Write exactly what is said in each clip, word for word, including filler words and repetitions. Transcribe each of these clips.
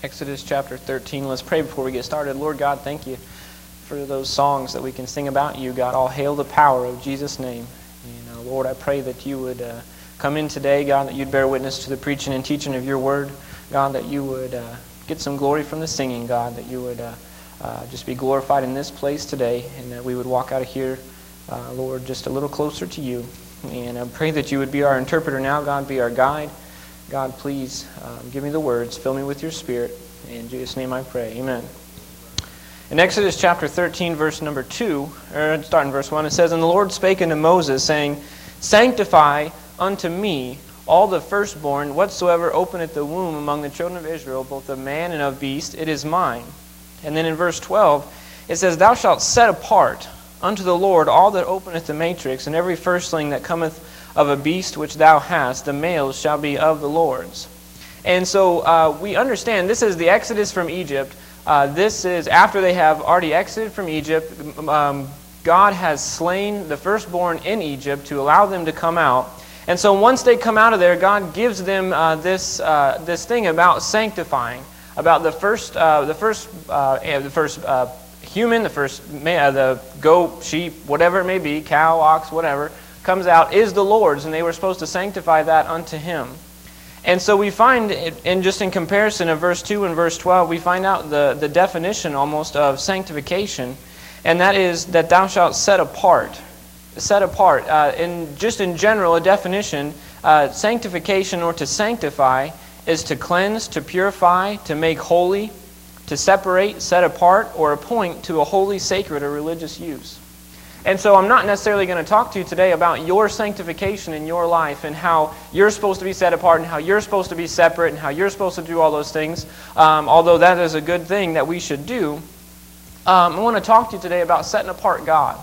Exodus chapter thirteen. Let's pray before we get started. Lord God, thank you for those songs that we can sing about you. God, all hail the power of Jesus' name. And uh, Lord, I pray that you would uh, come in today, God, that you'd bear witness to the preaching and teaching of your word. God, that you would uh, get some glory from the singing, God, that you would uh, uh, just be glorified in this place today, and that we would walk out of here, uh, Lord, just a little closer to you. And I pray that you would be our interpreter now, God, be our guide. God, please um, give me the words, fill me with your Spirit. In Jesus' name I pray, amen. In Exodus chapter thirteen, verse number two, or starting verse one, it says, "And the Lord spake unto Moses, saying, Sanctify unto me all the firstborn, whatsoever openeth the womb among the children of Israel, both of man and of beast, it is mine." And then in verse twelve, it says, "Thou shalt set apart unto the Lord all that openeth the matrix, and every firstling that cometh of a beast which thou hast, the males shall be of the Lord's." And so uh, we understand this is the Exodus from Egypt. Uh, this is after they have already exited from Egypt. Um, God has slain the firstborn in Egypt to allow them to come out. And so once they come out of there, God gives them uh, this uh, this thing about sanctifying, about the first uh, the first uh, the first uh, human, the first uh, the goat, sheep, whatever it may be, cow, ox, whatever, comes out is the Lord's, and they were supposed to sanctify that unto Him. And so we find, in just in comparison of verse two and verse twelve, we find out the, the definition almost of sanctification, and that is that thou shalt set apart. Set apart. Uh, in just in general, a definition, uh, sanctification or to sanctify is to cleanse, to purify, to make holy, to separate, set apart, or appoint to a holy, sacred, or religious use. And so I'm not necessarily going to talk to you today about your sanctification in your life and how you're supposed to be set apart and how you're supposed to be separate and how you're supposed to do all those things, um, although that is a good thing that we should do. Um, I want to talk to you today about setting apart God.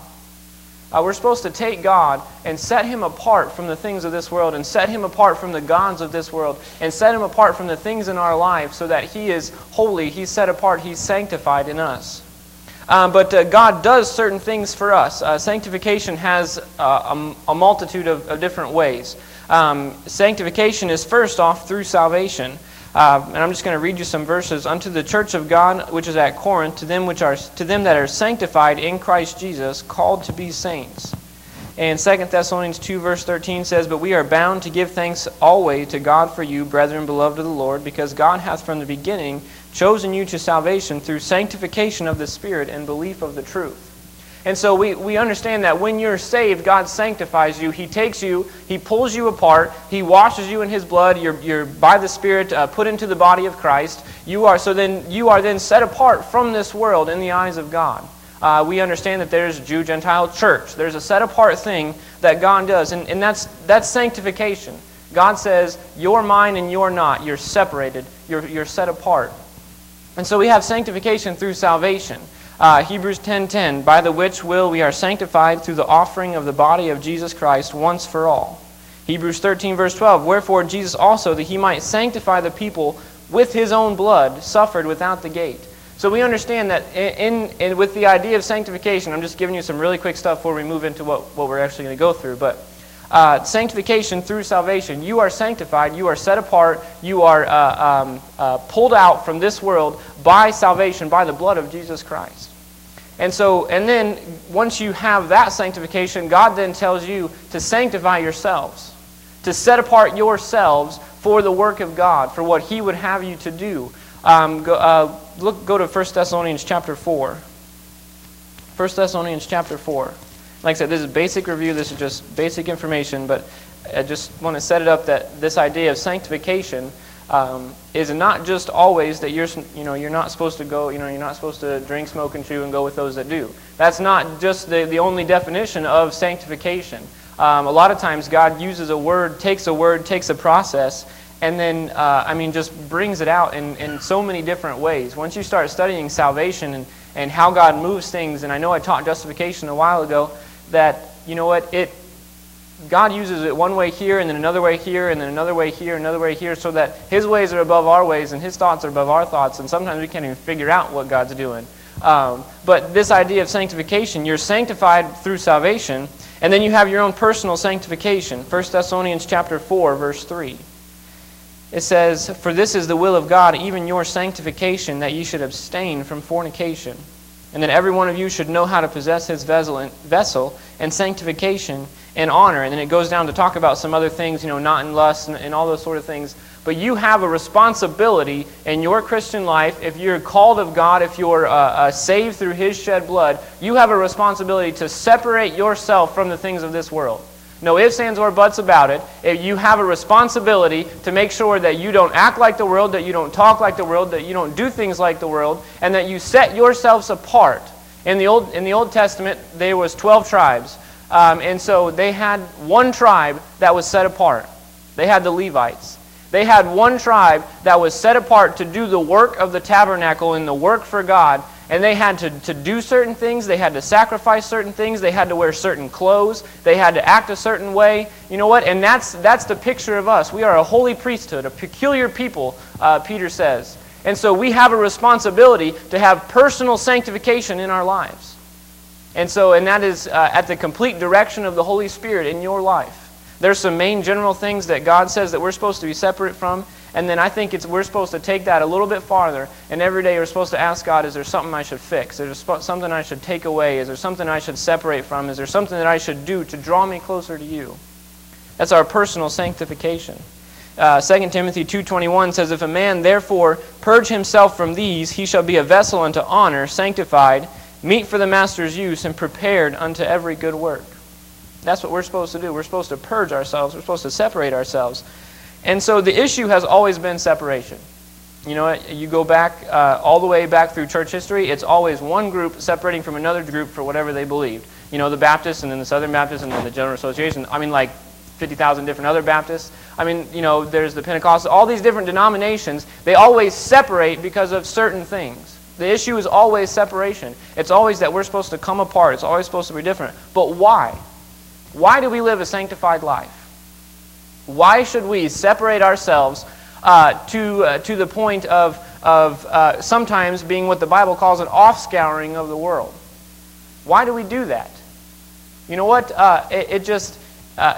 Uh, we're supposed to take God and set Him apart from the things of this world and set Him apart from the gods of this world and set Him apart from the things in our life so that He is holy, He's set apart, He's sanctified in us. Um, but uh, God does certain things for us. Uh, sanctification has uh, a, a multitude of, of different ways. Um, sanctification is first off through salvation. Uh, and I'm just going to read you some verses. "Unto the church of God which is at Corinth, to them which are to them that are sanctified in Christ Jesus, called to be saints." And Second Thessalonians two verse thirteen says, "But we are bound to give thanks always to God for you, brethren, beloved of the Lord, because God hath from the beginning chosen you to salvation through sanctification of the Spirit and belief of the truth." And so we, we understand that when you're saved, God sanctifies you. He takes you, He pulls you apart, He washes you in His blood, you're, you're by the Spirit uh, put into the body of Christ. You are so then you are then set apart from this world in the eyes of God. Uh, we understand that there's Jew, Gentile, church. There's a set apart thing that God does, and, and that's that's sanctification. God says, you're mine and you're not. You're separated. You're, you're set apart. And so we have sanctification through salvation. Uh, Hebrews ten ten, "By the which will we are sanctified through the offering of the body of Jesus Christ once for all." Hebrews thirteen verse twelve, "Wherefore Jesus also, that He might sanctify the people with His own blood, suffered without the gate." So we understand that in, in with the idea of sanctification, I'm just giving you some really quick stuff before we move into what, what we're actually going to go through, but Uh, sanctification through salvation. You are sanctified, you are set apart, you are uh, um, uh, pulled out from this world by salvation, by the blood of Jesus Christ. And so, and then once you have that sanctification, God then tells you to sanctify yourselves, to set apart yourselves for the work of God, for what He would have you to do. Um, go, uh, look, go to First Thessalonians chapter four. First Thessalonians chapter four. Like I said, this is basic review, this is just basic information, but I just want to set it up that this idea of sanctification um, is not just always that you're, you know, you're not supposed to go, you know, you're not supposed to drink, smoke, and chew and go with those that do. That's not just the, the only definition of sanctification. Um, a lot of times God uses a word, takes a word, takes a process, and then, uh, I mean, just brings it out in, in so many different ways. Once you start studying salvation and, and how God moves things, and I know I taught justification a while ago, that, you know what, it God uses it one way here and then another way here and then another way here, another way here, so that His ways are above our ways and His thoughts are above our thoughts, and sometimes we can't even figure out what God's doing. Um, but this idea of sanctification, you're sanctified through salvation, and then you have your own personal sanctification. First Thessalonians chapter four, verse three. it says, "For this is the will of God, even your sanctification, that ye should abstain from fornication, and that every one of you should know how to possess his vessel and, vessel and sanctification and honor." And then it goes down to talk about some other things, you know, not in lust and, and all those sort of things. But you have a responsibility in your Christian life. If you're called of God, if you're uh, uh, saved through His shed blood, you have a responsibility to separate yourself from the things of this world. No ifs, ands, or buts about it. If you have a responsibility to make sure that you don't act like the world, that you don't talk like the world, that you don't do things like the world, and that you set yourselves apart. In the Old, in the Old Testament, there was twelve tribes. Um, and so they had one tribe that was set apart. They had the Levites. They had one tribe that was set apart to do the work of the tabernacle and the work for God. And they had to, to do certain things. They had to sacrifice certain things. They had to wear certain clothes. They had to act a certain way. You know what? And that's, that's the picture of us. We are a holy priesthood, a peculiar people, uh, Peter says. And so we have a responsibility to have personal sanctification in our lives. And so, and that is uh, at the complete direction of the Holy Spirit in your life. There's some main general things that God says that we're supposed to be separate from, and then I think it's we're supposed to take that a little bit farther, and every day we're supposed to ask God, is there something I should fix? Is there something I should take away? Is there something I should separate from? Is there something that I should do to draw me closer to you? That's our personal sanctification. Uh, Second Timothy two twenty-one says, "If a man therefore purge himself from these, he shall be a vessel unto honor, sanctified, meet for the master's use, and prepared unto every good work." That's what we're supposed to do. We're supposed to purge ourselves. We're supposed to separate ourselves. And so the issue has always been separation. You know, you go back uh, all the way back through church history, it's always one group separating from another group for whatever they believed. You know, the Baptists and then the Southern Baptists and then the General Association. I mean, like fifty thousand different other Baptists. I mean, you know, there's the Pentecostals. All these different denominations, they always separate because of certain things. The issue is always separation. It's always that we're supposed to come apart. It's always supposed to be different. But why? Why do we live a sanctified life? Why should we separate ourselves uh, to uh, to the point of of uh, sometimes being what the Bible calls an offscouring of the world? Why do we do that? You know what? Uh, it, it just uh,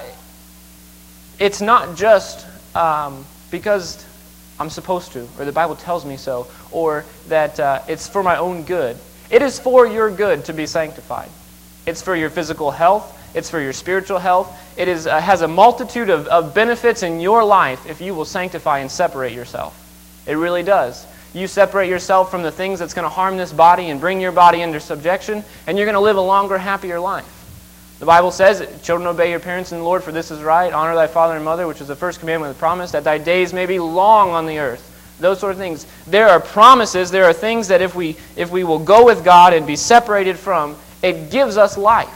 it's not just um, because I'm supposed to, or the Bible tells me so, or that uh, it's for my own good. It is for your good to be sanctified. It's for your physical health. It's for your spiritual health. It is uh, has a multitude of, of benefits in your life if you will sanctify and separate yourself. It really does. You separate yourself from the things that's going to harm this body and bring your body under subjection, and you're going to live a longer, happier life. The Bible says, "Children, obey your parents in the Lord, for this is right. Honor thy father and mother," which is the first commandment with promise, "that thy days may be long on the earth." Those sort of things. There are promises. There are things that if we if we will go with God and be separated from, it gives us life.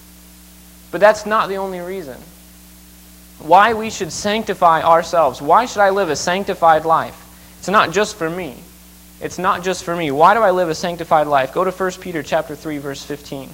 But that's not the only reason. Why we should sanctify ourselves. Why should I live a sanctified life? It's not just for me. It's not just for me. Why do I live a sanctified life? Go to First Peter chapter three, verse fifteen.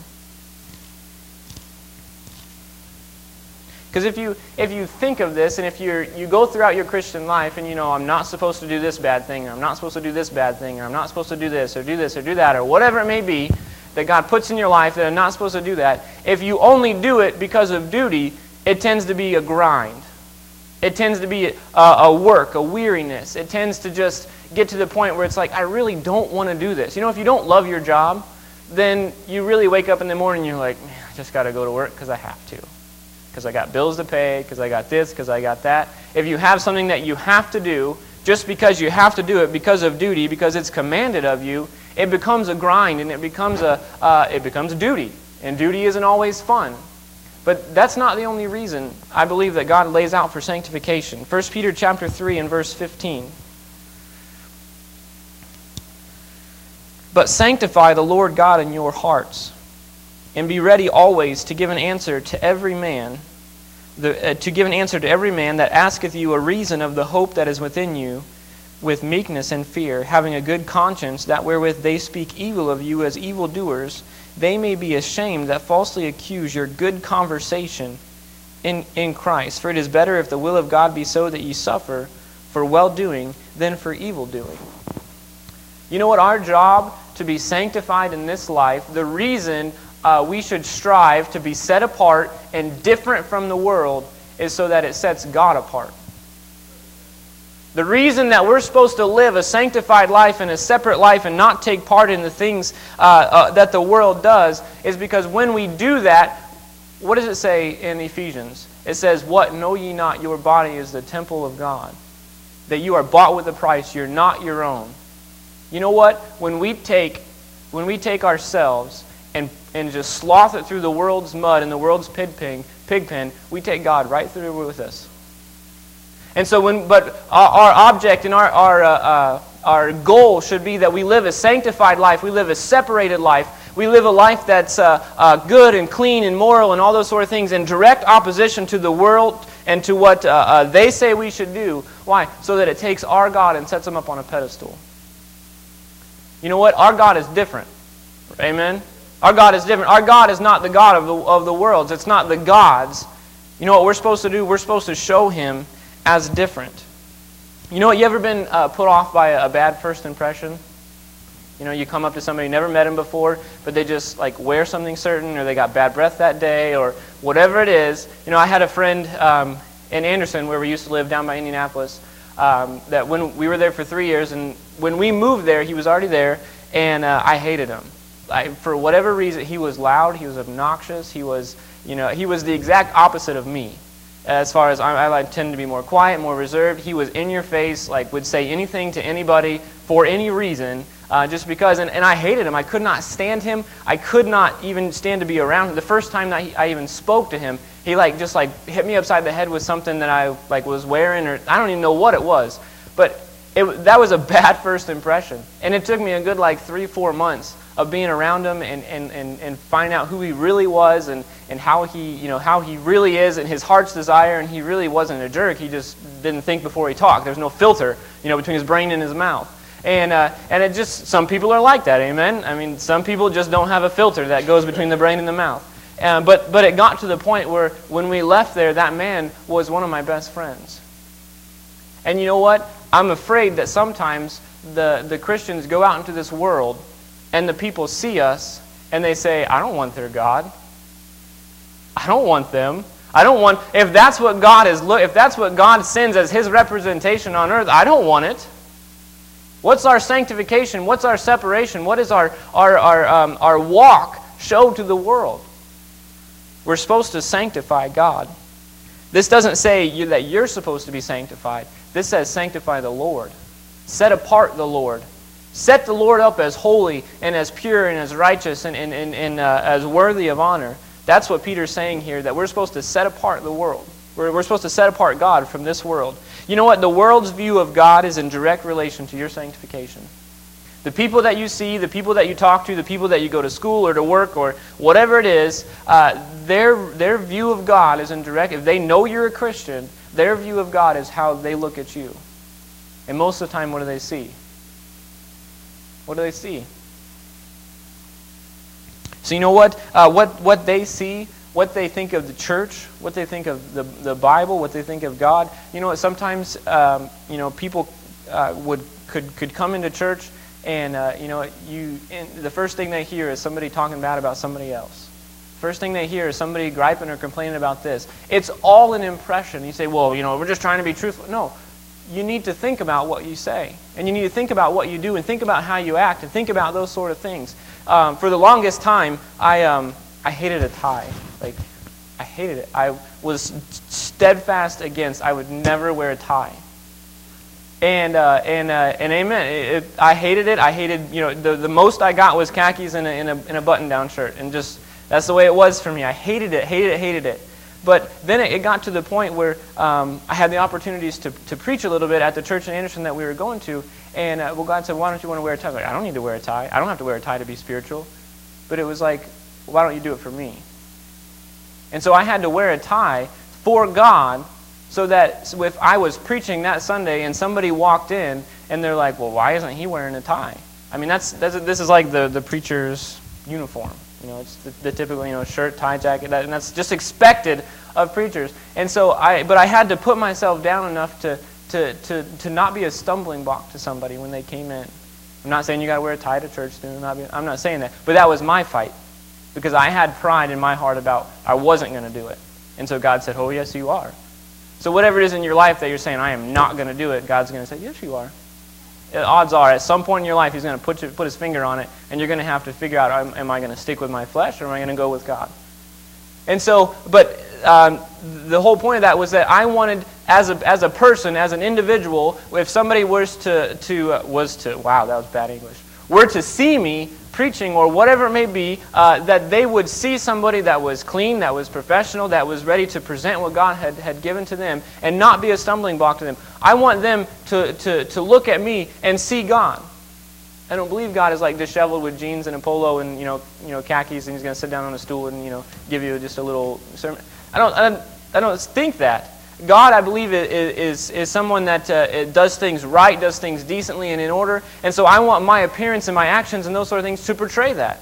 Because if you if you think of this, and if you you go throughout your Christian life, and you know, I'm not supposed to do this bad thing, or I'm not supposed to do this bad thing, or I'm not supposed to do this, or do this, or do that, or whatever it may be, that God puts in your life that are not supposed to do that, if you only do it because of duty, it tends to be a grind. It tends to be a, a work, a weariness. It tends to just get to the point where it's like, I really don't want to do this. You know, if you don't love your job, then you really wake up in the morning and you're like, man, I just got to go to work because I have to. Because I got bills to pay, because I got this, because I got that. If you have something that you have to do, just because you have to do it because of duty, because it's commanded of you, it becomes a grind, and it becomes a uh, it becomes duty, and duty isn't always fun. But that's not the only reason I believe that God lays out for sanctification. First Peter chapter three and verse fifteen. "But sanctify the Lord God in your hearts, and be ready always to give an answer to every man, the, uh, to give an answer to every man that asketh you a reason of the hope that is within you, with meekness and fear, having a good conscience, that wherewith they speak evil of you as evildoers, they may be ashamed that falsely accuse your good conversation in, in Christ. For it is better if the will of God be so that ye suffer for well-doing than for evil-doing." You know what? Our job to be sanctified in this life, the reason uh, we should strive to be set apart and different from the world is so that it sets God apart. The reason that we're supposed to live a sanctified life and a separate life and not take part in the things uh, uh, that the world does is because when we do that, what does it say in Ephesians? It says, "What, know ye not your body is the temple of God, that you are bought with a price, you're not your own." You know what? When we take, when we take ourselves and, and just slough it through the world's mud and the world's pig pen, pig pen, we take God right through with us. And so, when, but our, our object and our our uh, uh, our goal should be that we live a sanctified life. We live a separated life. We live a life that's uh, uh, good and clean and moral and all those sort of things in direct opposition to the world and to what uh, uh, they say we should do. Why? So that it takes our God and sets him up on a pedestal. You know what? Our God is different. Amen? Our God is different. Our God is not the God of the, of the worlds. It's not the gods. You know what we're supposed to do? We're supposed to show him as different. You know what? You ever been uh, put off by a, a bad first impression? You know, you come up to somebody, you never met him before, but they just like wear something certain, or they got bad breath that day, or whatever it is. You know, I had a friend um, in Anderson, where we used to live down by Indianapolis, um, that when we were there for three years, and when we moved there, he was already there, and uh, I hated him. I, for whatever reason, he was loud, he was obnoxious, he was, you know, he was the exact opposite of me. As far as I, I tend to be more quiet, more reserved. He was in your face, like would say anything to anybody for any reason, uh, just because. And, and I hated him. I could not stand him. I could not even stand to be around him. The first time that he, I even spoke to him, he like just like hit me upside the head with something that I like was wearing, or I don't even know what it was. But it, that was a bad first impression, and it took me a good like three, four months of being around him and, and, and, and finding out who he really was and, and how he you know how he really is and his heart's desire. And he really wasn't a jerk. He just didn't think before he talked. There's no filter, you know, between his brain and his mouth. And uh, and it just, some people are like that, amen? I mean, some people just don't have a filter that goes between the brain and the mouth. Uh, but but it got to the point where when we left there, that man was one of my best friends. And you know what? I'm afraid that sometimes the, the Christians go out into this world and the people see us and they say, I don't want their God. I don't want them. I don't want, if that's what God is, if that's what God sends as his representation on earth, I don't want it. What's our sanctification? What's our separation? What is our, our, our, um, our walk show to the world? We're supposed to sanctify God. This doesn't say you, that you're supposed to be sanctified. This says sanctify the Lord. Set apart the Lord. Set the Lord up as holy and as pure and as righteous and, and, and, and uh, as worthy of honor. That's what Peter's saying here, that we're supposed to set apart the world. We're, we're supposed to set apart God from this world. You know what? The world's view of God is in direct relation to your sanctification. The people that you see, the people that you talk to, the people that you go to school or to work or whatever it is, uh, their, their view of God is in direct. If they know you're a Christian, their view of God is how they look at you. And most of the time, what do they see? What do they see? So you know what? Uh, what what they see, what they think of the church, what they think of the the Bible, what they think of God. You know what? Sometimes um, you know people uh, would could could come into church, and uh, you know you and the first thing they hear is somebody talking bad about somebody else. First thing they hear is somebody griping or complaining about this. It's all an impression. You say, well, you know, we're just trying to be truthful. No. You need to think about what you say. And you need to think about what you do and think about how you act and think about those sort of things. Um, for the longest time, I um, I hated a tie. Like, I hated it. I was steadfast against, I would never wear a tie. And uh, and uh, and amen. It, it, I hated it. I hated, you know, the, the most I got was khakis and a, in a, in a button-down shirt. And just, that's the way it was for me. I hated it, hated it, hated it. But then it got to the point where um, I had the opportunities to, to preach a little bit at the church in Anderson that we were going to. And uh, well, God said, why don't you want to wear a tie? I was like, I don't need to wear a tie. I don't have to wear a tie to be spiritual. But it was like, why don't you do it for me? And so I had to wear a tie for God so that if I was preaching that Sunday and somebody walked in and they're like, well, why isn't he wearing a tie? I mean, that's, that's this is like the, the preacher's uniform. You know, it's the, the typical, you know, shirt, tie, jacket, that, and that's just expected of preachers. And so I, but I had to put myself down enough to, to, to, to not be a stumbling block to somebody when they came in. I'm not saying you got to wear a tie to church. Not be, I'm not saying that. But that was my fight because I had pride in my heart about I wasn't going to do it. And so God said, oh, yes, you are. So whatever it is in your life that you're saying, I am not going to do it, God's going to say, yes, you are. Odds are, at some point in your life, he's going to put, you, put his finger on it, and you're going to have to figure out, am, am I going to stick with my flesh, or am I going to go with God? And so, but um, the whole point of that was that I wanted, as a as a person, as an individual, if somebody was to to uh, was to wow, that was bad English, were to see me preaching or whatever it may be, uh, that they would see somebody that was clean, that was professional, that was ready to present what God had, had given to them, and not be a stumbling block to them. I want them to to to look at me and see God. I don't believe God is like disheveled with jeans and a polo and you know you know khakis, and he's going to sit down on a stool and you know give you just a little sermon. I don't I don't, I don't think that. God, I believe, is is, is someone that uh, does things right, does things decently and in order, and so I want my appearance and my actions and those sort of things to portray that.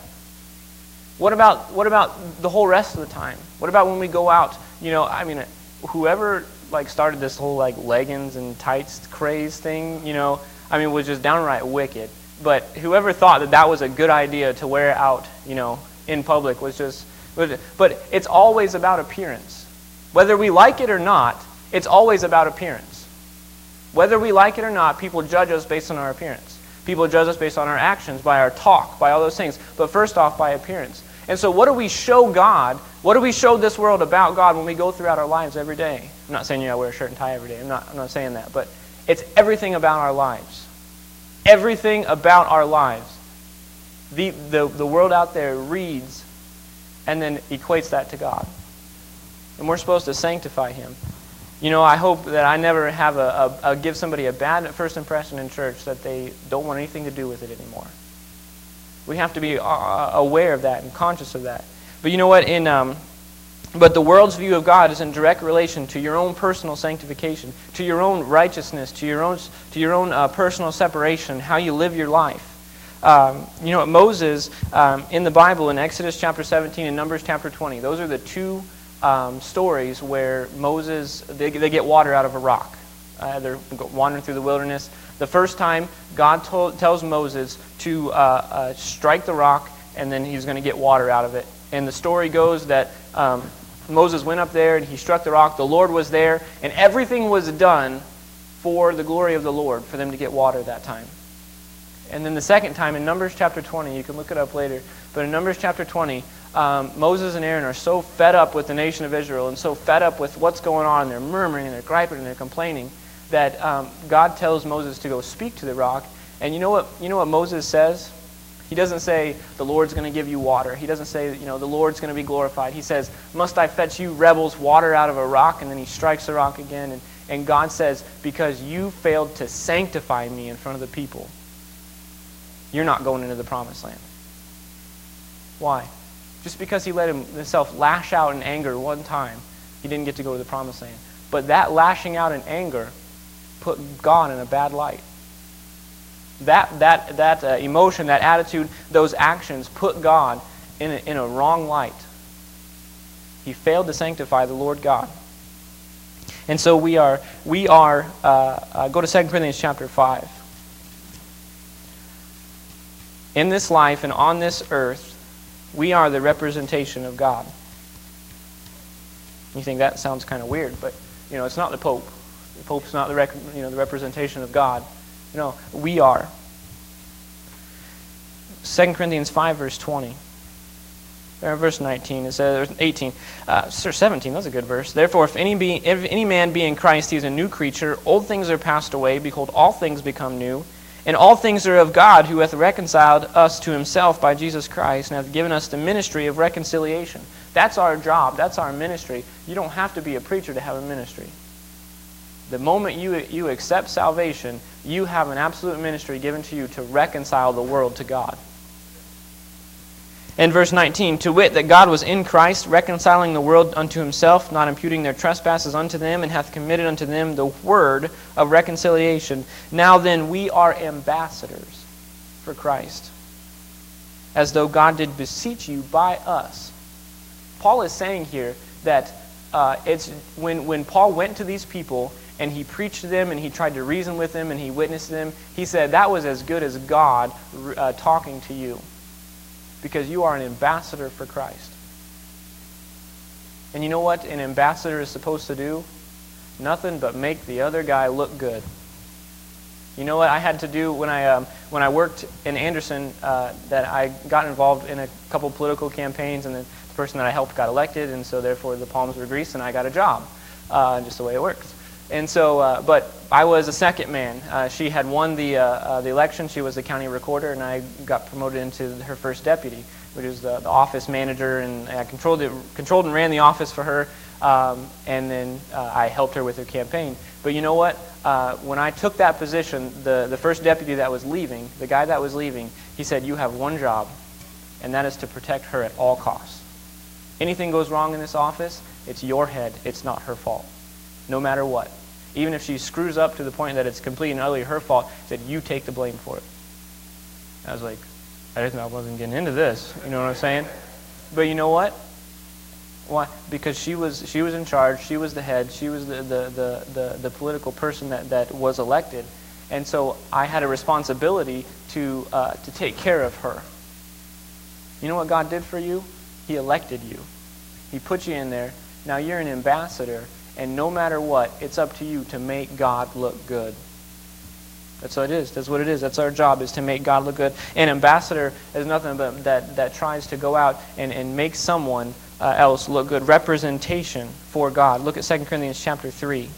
What about what about the whole rest of the time? What about when we go out? You know, I mean, whoever like started this whole like leggings and tights craze thing, you know, I mean, was just downright wicked. But whoever thought that that was a good idea to wear out, you know, in public was just... But it's always about appearance. Whether we like it or not, it's always about appearance. Whether we like it or not, people judge us based on our appearance. People judge us based on our actions, by our talk, by all those things. But first off, by appearance. And so what do we show God? What do we show this world about God when we go throughout our lives every day? I'm not saying you gotta wear a shirt and tie every day. I'm not, I'm not saying that. But it's everything about our lives. Everything about our lives. The, the, the world out there reads and then equates that to God. And we're supposed to sanctify Him. You know, I hope that I never have a, a, a give somebody a bad first impression in church that they don't want anything to do with it anymore. We have to be uh, aware of that and conscious of that. But you know what? In um, But the world's view of God is in direct relation to your own personal sanctification, to your own righteousness, to your own to your own uh, personal separation, how you live your life. Um, you know, Moses um, in the Bible, in Exodus chapter seventeen and Numbers chapter twenty, those are the two um, stories where Moses, they, they get water out of a rock. Uh, they're wandering through the wilderness. The first time, God told, tells Moses to uh, uh, strike the rock, and then he's going to get water out of it. And the story goes that um, Moses went up there and he struck the rock. The Lord was there, and everything was done for the glory of the Lord, for them to get water that time. And then the second time, in Numbers chapter twenty, you can look it up later, but in Numbers chapter twenty, um, Moses and Aaron are so fed up with the nation of Israel and so fed up with what's going on, and they're murmuring and they're griping and they're complaining, that um, God tells Moses to go speak to the rock. And you know what, you know what Moses says? He doesn't say, the Lord's going to give you water. He doesn't say, you know, the Lord's going to be glorified. He says, must I fetch you rebels water out of a rock? And then he strikes the rock again. And, and God says, because you failed to sanctify me in front of the people, you're not going into the promised land. Why? Just because he let himself lash out in anger one time, he didn't get to go to the promised land. But that lashing out in anger put God in a bad light. That that that uh, emotion, that attitude, those actions put God in a, in a wrong light. He failed to sanctify the Lord God. And so we are we are uh, uh, go to Second Corinthians chapter five. In this life and on this earth, we are the representation of God. You think that sounds kind of weird, but you know it's not the Pope. The Pope's not the rec- you know the representation of God. No, we are. Second Corinthians five, verse twenty. Or verse nineteen, it says, eighteen. Uh, seventeen, that's a good verse. Therefore, if any, be, if any man be in Christ, he is a new creature. Old things are passed away. Behold, all things become new. And all things are of God, who hath reconciled us to himself by Jesus Christ, and hath given us the ministry of reconciliation. That's our job. That's our ministry. You don't have to be a preacher to have a ministry. The moment you you accept salvation, you have an absolute ministry given to you to reconcile the world to God. In verse nineteen, to wit, that God was in Christ, reconciling the world unto himself, not imputing their trespasses unto them, and hath committed unto them the word of reconciliation. Now then, we are ambassadors for Christ, as though God did beseech you by us. Paul is saying here that uh, it's when, when Paul went to these people, and he preached to them, and he tried to reason with them, and he witnessed to them, he said that was as good as God uh, talking to you. Because you are an ambassador for Christ. And you know what an ambassador is supposed to do? Nothing but make the other guy look good. You know what I had to do when I um, when I worked in Anderson, uh, that I got involved in a couple political campaigns, and the person that I helped got elected, and so therefore the palms were greased and I got a job, uh, just the way it works. And so, uh, but I was a second man. Uh, she had won the uh, uh, the election. She was the county recorder, and I got promoted into her first deputy, which is the, the office manager, and I controlled it, controlled and ran the office for her. Um, and then uh, I helped her with her campaign. But you know what? Uh, when I took that position, the, the first deputy that was leaving, the guy that was leaving, he said, you have one job, and that is to protect her at all costs. Anything goes wrong in this office, it's your head. It's not her fault, no matter what. Even if she screws up to the point that it's completely and utterly her fault, he said, you take the blame for it. I was like, I didn't know I wasn't getting into this. You know what I'm saying? But you know what? Why? Because she was she was in charge. She was the head. She was the the, the, the, the political person that, that was elected. And so I had a responsibility to uh, to take care of her. You know what God did for you? He elected you. He put you in there. Now you're an ambassador, and no matter what, it's up to you to make God look good. That's what it is. That's what it is. That's our job, is to make God look good. An ambassador is nothing but that, that tries to go out and, and make someone uh, else look good. Representation for God. Look at Second Corinthians chapter three.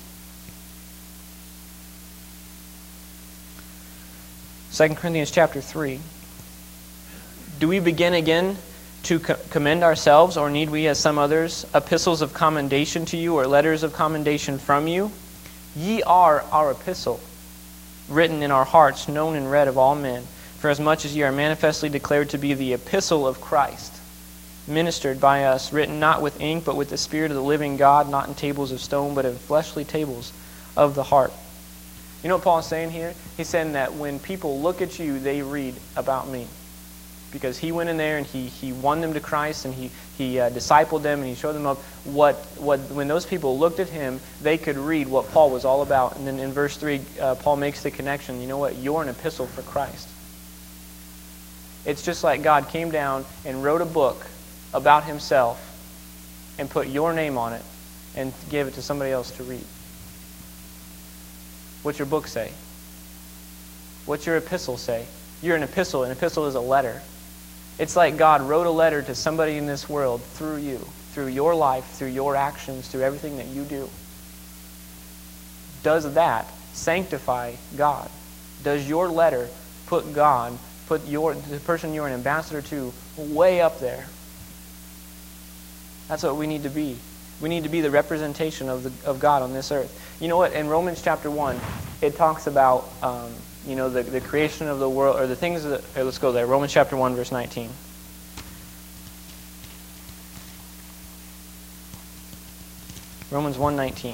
Second Corinthians chapter three. Do we begin again to co- commend ourselves, or need we, as some others, epistles of commendation to you, or letters of commendation from you? Ye are our epistle, written in our hearts, known and read of all men. For as much as ye are manifestly declared to be the epistle of Christ, ministered by us, written not with ink, but with the Spirit of the living God, not in tables of stone, but in fleshly tables of the heart. You know what Paul is saying here? He's saying that when people look at you, they read about me. Because he went in there and he, he won them to Christ, and he, he uh, discipled them, and he showed them up what, what, when those people looked at him, they could read what Paul was all about. And then in verse three, uh, Paul makes the connection. You know what? You're an epistle for Christ. It's just like God came down and wrote a book about himself and put your name on it and gave it to somebody else to read. What's your book say? What's your epistle say? You're an epistle. An epistle is a letter. It's like God wrote a letter to somebody in this world through you, through your life, through your actions, through everything that you do. Does that sanctify God? Does your letter put God, put your the person you're an ambassador to, way up there? That's what we need to be. We need to be the representation of the of God on this earth. You know what? In Romans chapter one, it talks about um, you know the, the creation of the world, or the things that. Here, let's go there. Romans chapter one, verse nineteen. Romans one nineteen.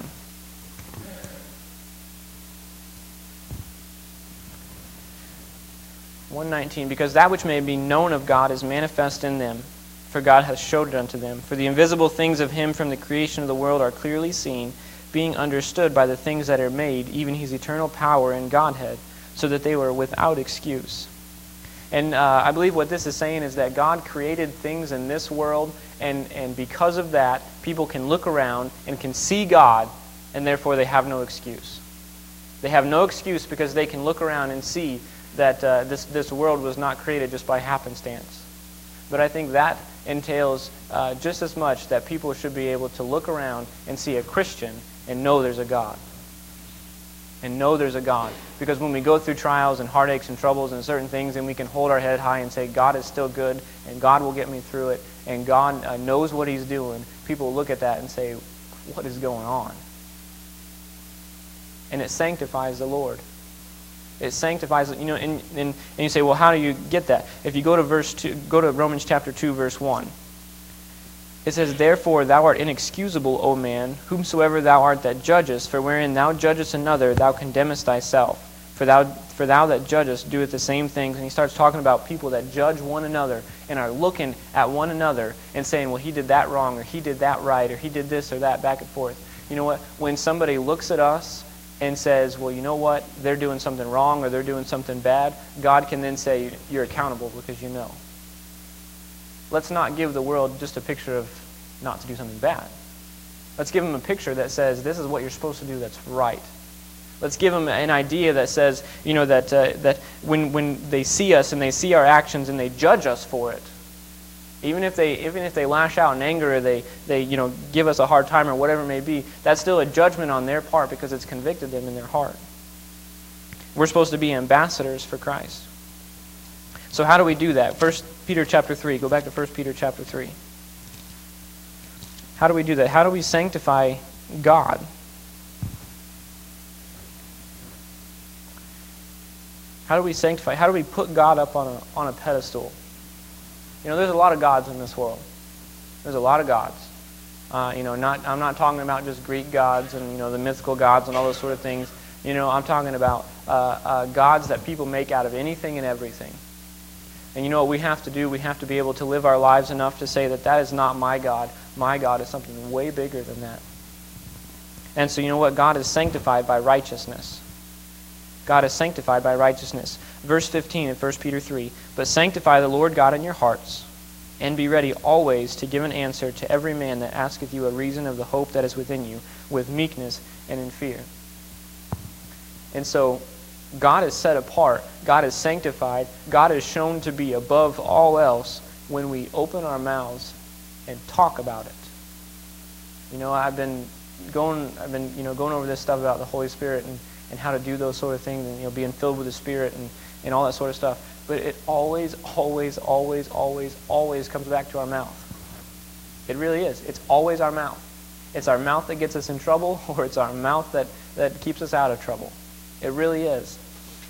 one nineteen. Because that which may be known of God is manifest in them, for God hath showed it unto them. For the invisible things of him from the creation of the world are clearly seen, being understood by the things that are made, even his eternal power and Godhead, so that they were without excuse. And uh, I believe what this is saying is that God created things in this world, and, and because of that, people can look around and can see God, and therefore they have no excuse. They have no excuse because they can look around and see that uh, this, this world was not created just by happenstance. But I think that entails uh, just as much that people should be able to look around and see a Christian and know there's a God. And know there's a God. Because when we go through trials and heartaches and troubles and certain things, then we can hold our head high and say, God is still good, and God will get me through it, and God uh, knows what he's doing. People look at that and say, what is going on? And it sanctifies the Lord. It sanctifies, you know, and, and, and you say, well, how do you get that? If you go to verse two, go to Romans chapter two, verse one. It says, therefore thou art inexcusable, O man, whomsoever thou art that judgest, for wherein thou judgest another, thou condemnest thyself. For thou, for thou that judgest doeth the same things. And he starts talking about people that judge one another and are looking at one another and saying, well, he did that wrong, or he did that right, or he did this or that, back and forth. You know what? When somebody looks at us and says, well, you know what, they're doing something wrong or they're doing something bad, God can then say, you're accountable because you know. Let's not give the world just a picture of not to do something bad. Let's give them a picture that says, this is what you're supposed to do that's right. Let's give them an idea that says, you know, that uh, that when when they see us and they see our actions and they judge us for it, even if they even if they lash out in anger or they they you know give us a hard time or whatever it may be, that's still a judgment on their part because it's convicted them in their heart. We're supposed to be ambassadors for Christ. So how do we do that? First Peter chapter three. Go back to First Peter chapter three. How do we do that? How do we sanctify God? How do we sanctify? How do we put God up on a on a pedestal? You know, there's a lot of gods in this world. There's a lot of gods. Uh, you know, not I'm not talking about just Greek gods and you know the mythical gods and all those sort of things. You know, I'm talking about uh, uh, gods that people make out of anything and everything. And you know what we have to do? We have to be able to live our lives enough to say that that is not my God. My God is something way bigger than that. And so you know what? God is sanctified by righteousness. God is sanctified by righteousness. Verse fifteen in First Peter three, but sanctify the Lord God in your hearts, and be ready always to give an answer to every man that asketh you a reason of the hope that is within you, with meekness and in fear. And so God is set apart. God is sanctified. God is shown to be above all else when we open our mouths and talk about it. You know, I've been going I've been, you know, going over this stuff about the Holy Spirit and and how to do those sort of things, and you know, being filled with the Spirit and, and all that sort of stuff. But it always, always, always, always, always comes back to our mouth. It really is. It's always our mouth. It's our mouth that gets us in trouble, or it's our mouth that, that keeps us out of trouble. It really is.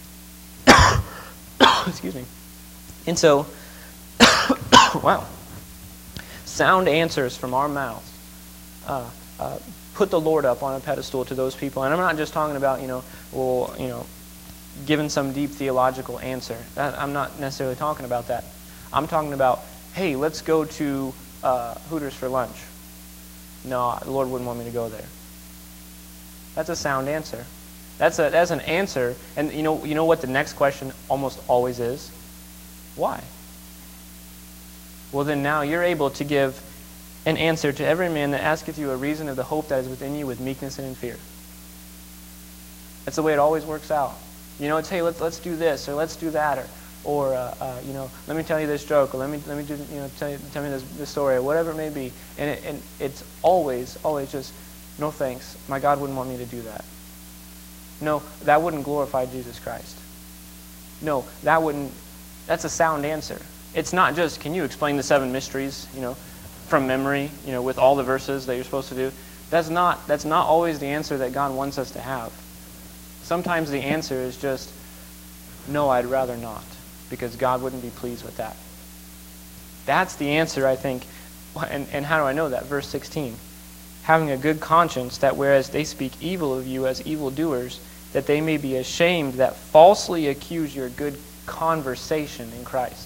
Excuse me. And so, wow. Sound answers from our mouths. Uh, uh, put the Lord up on a pedestal to those people. And I'm not just talking about, you know, well, you know, giving some deep theological answer. That, I'm not necessarily talking about that. I'm talking about, hey, let's go to uh, Hooters for lunch. No, the Lord wouldn't want me to go there. That's a sound answer. That's a that's an answer. And you know, you know what the next question almost always is? Why? Well, then now you're able to give an answer to every man that asketh you a reason of the hope that is within you with meekness and in fear. That's the way it always works out. You know, it's, hey, let's let's do this, or let's do that, or or uh, uh, you know, let me tell you this joke, or let me let me do you know tell you, tell me this, this story, or whatever it may be. And it, and it's always always just, no thanks. My God wouldn't want me to do that. No, that wouldn't glorify Jesus Christ. No, that wouldn't. That's a sound answer. It's not just, can you explain the seven mysteries, you know, from memory, you know, with all the verses that you're supposed to do. That's not that's not always the answer that God wants us to have. Sometimes the answer is just, no, I'd rather not, because God wouldn't be pleased with that. That's the answer, I think. And, and how do I know that? Verse sixteen. Having a good conscience, that whereas they speak evil of you as evildoers, that they may be ashamed that falsely accuse your good conversation in Christ.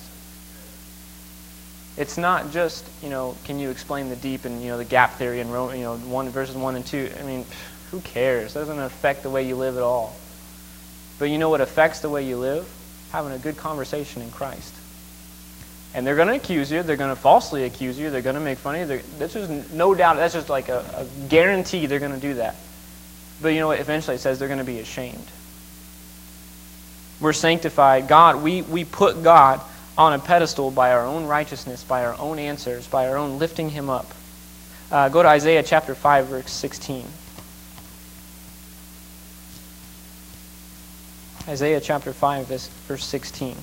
It's not just, you know, can you explain the deep and, you know, the gap theory and, you know, one verses one and two. I mean, who cares? It doesn't affect the way you live at all. But you know what affects the way you live? Having a good conversation in Christ. And they're going to accuse you. They're going to falsely accuse you. They're going to make fun of you. That's just no doubt. That's just like a, a guarantee they're going to do that. But you know what? Eventually it says they're going to be ashamed. We're sanctified. God, we, we put God on a pedestal by our own righteousness, by our own answers, by our own lifting Him up. Uh, go to Isaiah chapter five, verse sixteen. Isaiah chapter five, verse sixteen.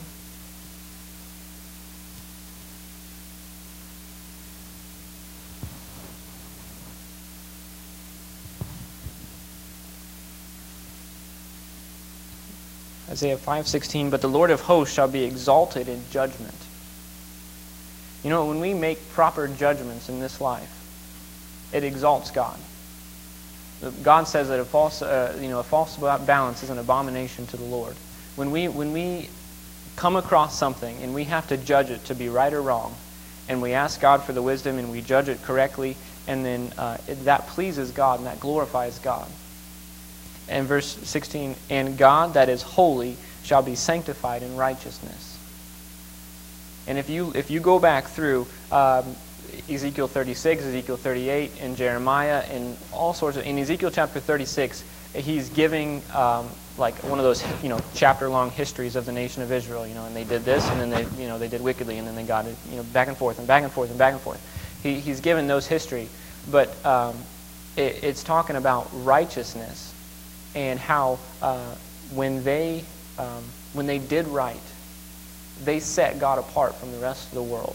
Isaiah five sixteen, but the Lord of hosts shall be exalted in judgment. You know, when we make proper judgments in this life, it exalts God. God says that a false, uh, you know, a false balance is an abomination to the Lord. When we when we come across something and we have to judge it to be right or wrong, and we ask God for the wisdom and we judge it correctly, and then uh, it, that pleases God and that glorifies God. And verse sixteen, and God that is holy shall be sanctified in righteousness. And if you if you go back through um, Ezekiel thirty-six, Ezekiel thirty-eight, and Jeremiah, and all sorts of. In Ezekiel chapter thirty-six, he's giving um, like one of those, you know, chapter-long histories of the nation of Israel. You know, and they did this, and then they, you know, they did wickedly, and then they got it, you know, back and forth and back and forth and back and forth. He, he's given those history, but um, it, it's talking about righteousness and how uh, when they um, when they did right, they set God apart from the rest of the world.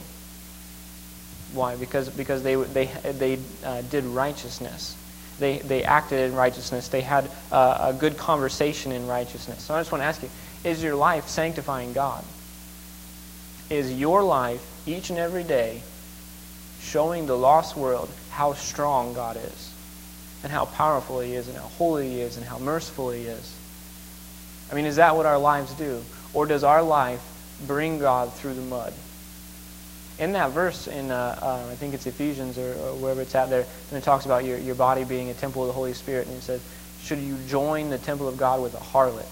Why? Because because they they they uh, did righteousness. They they acted in righteousness. They had uh, a good conversation in righteousness. So I just want to ask you: is your life sanctifying God? Is your life each and every day showing the lost world how strong God is, and how powerful He is, and how holy He is, and how merciful He is? I mean, is that what our lives do, or does our life bring God through the mud? In that verse, in uh, uh, I think it's Ephesians or, or wherever it's at there, and it talks about your, your body being a temple of the Holy Spirit, and it says, should you join the temple of God with a harlot?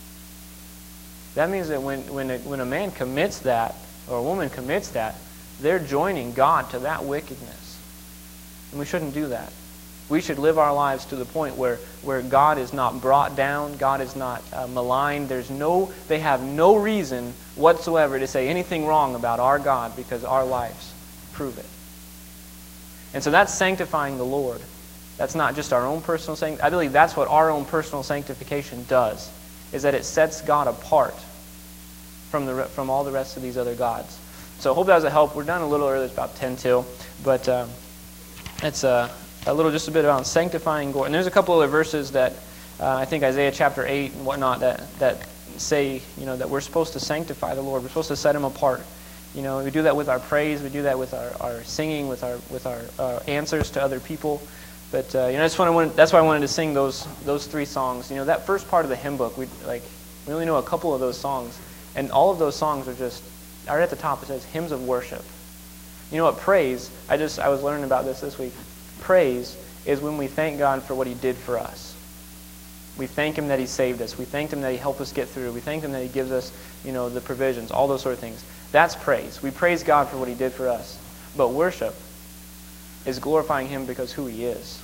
That means that when, when, a, when a man commits that, or a woman commits that, they're joining God to that wickedness. And we shouldn't do that. We should live our lives to the point where, where God is not brought down, God is not uh, maligned. There's no, they have no reason whatsoever to say anything wrong about our God, because our lives prove it. And so that's sanctifying the Lord. That's not just our own personal sanctification. I believe that's what our own personal sanctification does, is that it sets God apart from the from all the rest of these other gods. So I hope that was a help. We're done a little early. It's about ten till, but um, it's a. Uh, A little, just a bit about sanctifying glory. And there's a couple other verses that uh, I think Isaiah chapter eight and whatnot that that say, you know, that we're supposed to sanctify the Lord. We're supposed to set Him apart. You know, we do that with our praise. We do that with our, our singing, with our with our uh, answers to other people. But uh, you know, that's why I wanted, that's why I wanted to sing those those three songs. You know, that first part of the hymn book, we like we only know a couple of those songs, and all of those songs are just right at the top. It says hymns of worship. You know what? Praise. I just I was learning about this this week. Praise is when we thank God for what He did for us. We thank Him that He saved us. We thank Him that He helped us get through. We thank Him that He gives us, you know, the provisions, all those sort of things. That's praise. We praise God for what He did for us. But worship is glorifying Him because who He is.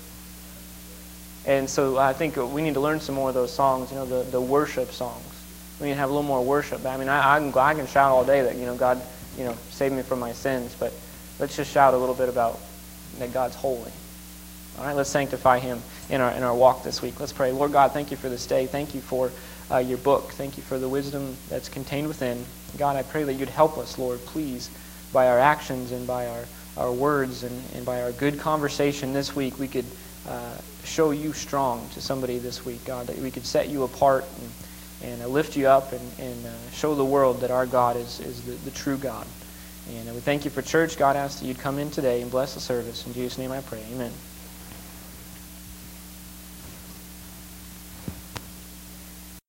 And so I think we need to learn some more of those songs, you know, the, the worship songs. We need to have a little more worship. I mean, I, I, can, I can shout all day that, you know, God, you know, saved me from my sins. But let's just shout a little bit about that God's holy. All right, let's sanctify Him in our in our walk this week. Let's pray. Lord God, thank You for this day. Thank You for uh, Your book. Thank You for the wisdom that's contained within. God, I pray that You'd help us, Lord, please, by our actions and by our, our words and, and by our good conversation this week, we could uh, show You strong to somebody this week, God, that we could set You apart and, and uh, lift You up and, and uh, show the world that our God is, is the, the true God. And uh, we thank You for church. God, I ask that You'd come in today and bless the service. In Jesus' name I pray. Amen.